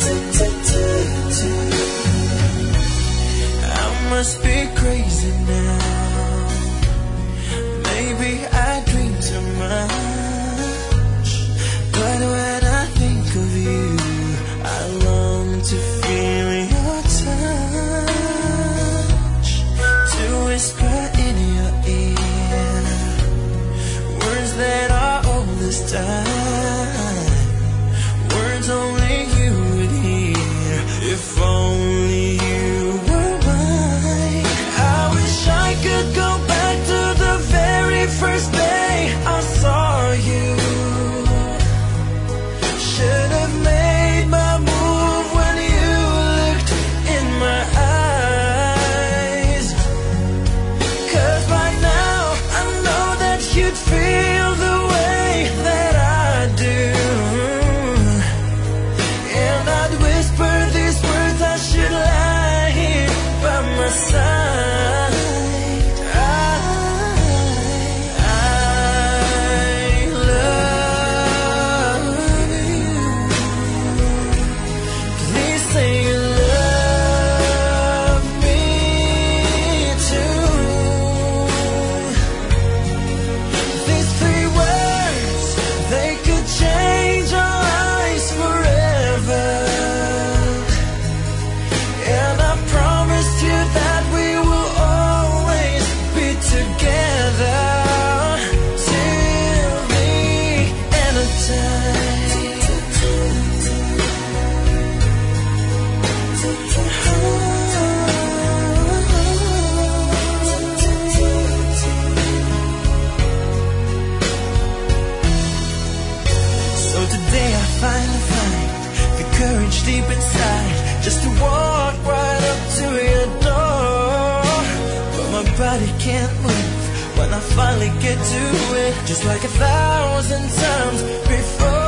I must be crazy now. Maybe I dream too much, but when I think of you, I long to feel your touch, to whisper in your ear words that are all this time, words only you would hear. If only you were mine. I wish I could go back to the very first day I saw you. Should have made my move when you looked in my eyes, 'cause by now I know that you'd feel the way that I do, and I'd whisper these words, I should lie here by my side. I love you. Please say you love me too. These three words, they could change our lives forever. And I promised you that we will always be together till the end of time. So today I finally find the courage deep inside just to walk right up to your door. But my body can't move when I finally get to it, just like 1,000 times before.